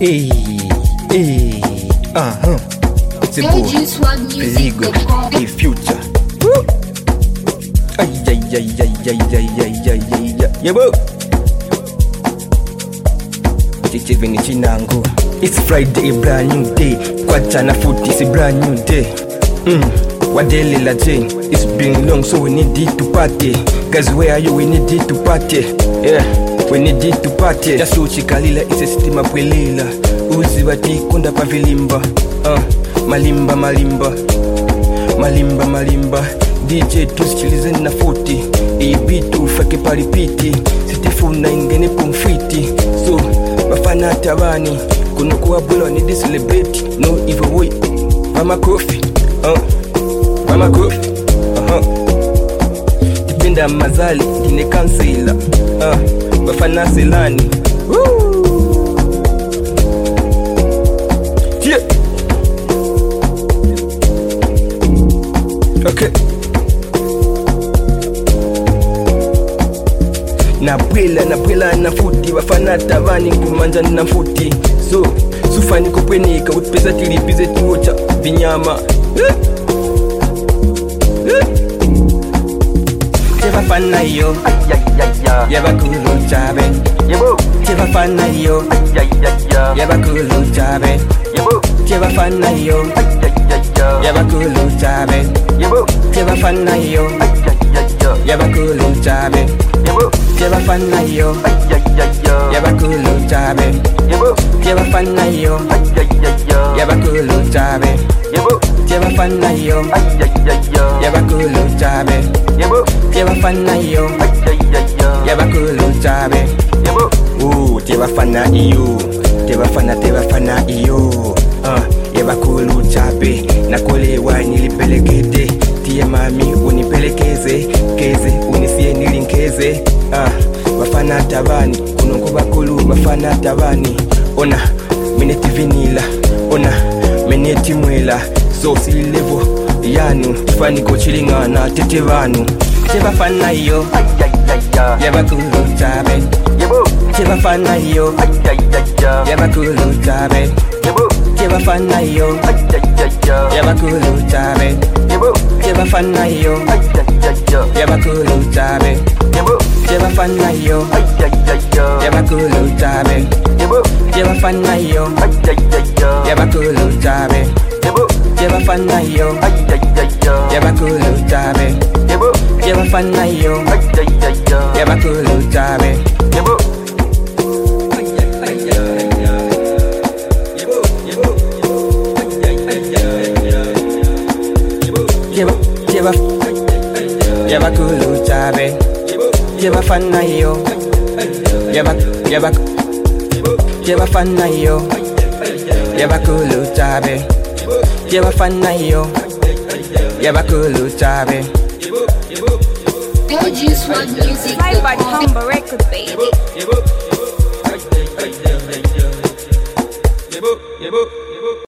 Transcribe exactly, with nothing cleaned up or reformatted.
Hey, hey, uh-huh. It's a boy, Peligo, the future. Woo! Ay, ay, ay, ay, ay, ay, ay, ay, ay, ay, yeah, boo! Chichivini chinangu. It's Friday, a brand new day. Kwachana foot is a brand new day. Mm. Wadele la Jane. It's been long, so we need it to party. Guys, where are you? We need it to party. Yeah, we need it to party. Just so chikalila, it's a steam up welila. Uzi wati kunda pavilimba. Uh, malimba, malimba. Malimba, malimba. D J tusikilize na futi. E beat ufake paripiti. Sitifuna ingene pumfiti. So, bafana tabani. Kuno kuwa bulo ni di celebrate. No evil way. Mama coffee. Uh, Mama coffee. Uh-huh. Tipenda mazali. Kine kansela. Uh, bafana selani. Woo! Yeah. Okay. Na bwela na bwela na futi bafana tabani kumanja na futi. So sufani kupwenika utpesa tilipize tuocha vinyama. Eh? Eh? Teba fana yo. Yaba kulu chabe. Yebo. Teba fana yo. Yaba kulu chabe. Yebo. Teba fana yo. Yaba kulu chabe. Yebo. Teba fana yo. Yaba kulu chabe. Yebo. Teba fana yo. Yaba kulu chabe. Yebo. Teba fana yo. Yaba kulu chabe. Yebo. Teba fana yo. Yaba kulu chabe. Yebo. Teba fana yo. Yaba kulu chabe. Yebo. Ooh, teba fana iyo. Teba fana teba fana iyo. Uh, yaba kulu chabe. Nakolewa nilipelekete. Tie mami unipelekeze. Keze unisie nilinkeze. Ah, bafana tabani. Kunungu bakulu bafana tabani. Ona, mineti vinila. Ona, mineti mwela. So si levo yanu. Tifani kochilingana tete vanu. Teba fana yo. Yaba kulu chabe. Teba fana yo. Yaba kulu chabe. Teba fana yo. Yaba kulu chabe. Teba fana yo. Yaba kulu chabe. Teba fana yo. Yaba kulu chabe. Teba fana yo. Yaba kulu chabe. Teba fana yo. Yaba kulu chabe. Teba fana yo. Yaba kulu chabe. Yaba Yaba kulu chabe. Yaba fana yo. Yaba Yaba Yaba fana yo. Yaba kulu chabe. Yaba fana yo. Yaba kulu chabe. Live by Humber Record, baby.